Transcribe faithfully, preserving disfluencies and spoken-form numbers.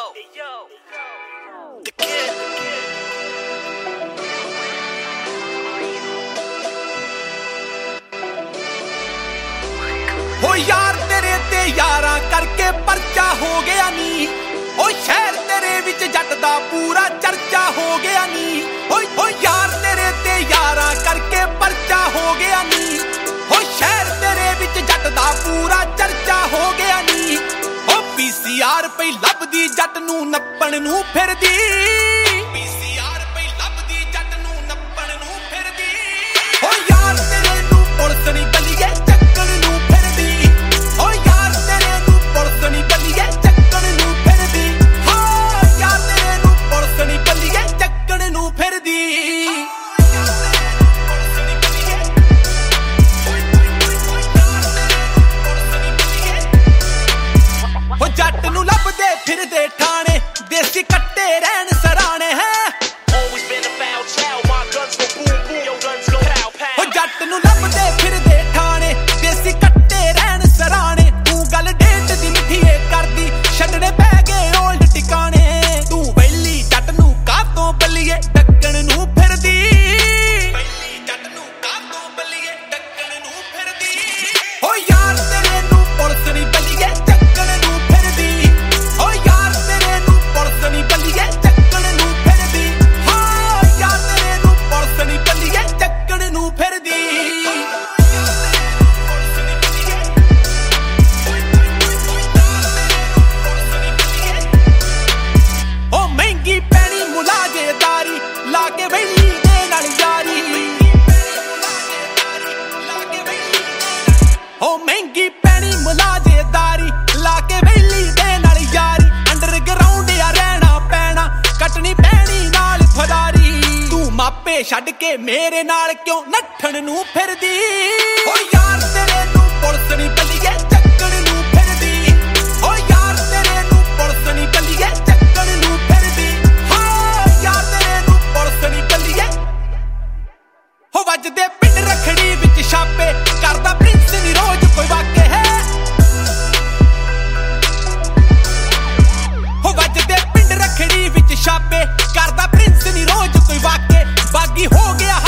हो यार तेरे ते यारा करके परचा हो गया नी। ओ शहर तेरे विच जट दा पूरा चर्चा हो गया नी। ओ यार तेरे ते यारा करके परचा हो गया नी। ओ शहर तेरे विच जट दा पूरा चर्चा हो गया नी। ओ पीसीआर पई लभदी जट नू नप्पण नू फिरदी। पीसीआर पई लभदी जट नू नप्पण नू फिरदी। ओ यार तेरे नू पुलिस नी बलिए चक्कण नू फिरदी। ओ यार तेरे नू पुलिस नी बलिए चक्कण नू फिरदी। हां यार तेरे नू पुलिस नी बलिए चक्कण नू फिरदी। ओ जट नू लभदे फिरदे ठाणे देसी कट्टे रहन सराणे है। ओ जट नू लभदे फिरदे ठाणे देसी कट्टे रहन सराणे। तू गल डेट दी मिठीए करदी छड्डने पै गए ओल्ड टिकाणे। तू वेली जट नू कातों बलिए डक्कण नू फिरदी। वेली जट नू कातों बलिए डक्कण नू फिरदी। ओ यार तेरे नू पुलिस नी बलिए चक्कण नू फिरदी। ओ यार तेरे नू पुलिस नी बलिए चक्कण नू फिरदी। हां यार तेरे नू पुलिस नी बलिए चक्कण नू फिरदी। ओ महंगी पैनी मुलाजेदारी लाके वेली दे नाल यारी। ओ महंगी पैनी मुलाजेदारी लाके वेली दे नाल यारी। अंडरग्राउंड या रहना पैना कटनी पैनी नाल फदारी। तू मापे छड्ड के मेरे नाल क्यों नठण नू फिरदी। ओ यार तेरे नू पुलिस नी बलिए चक्कण नू फिरदी। ओ यार तेरे नू पुलिस नी बलिए चक्कण नू फिरदी। हां यार तेरे नू पुलिस नी बलिए। हो वजदे पिंड रखड़ी विच छापे करदा प्रिंस नी रोज कोई वाके है। हो वजदे पिंड रखड़ी विच छापे करदा प्रिंस नी रोज कोई वाके। बागी हो गया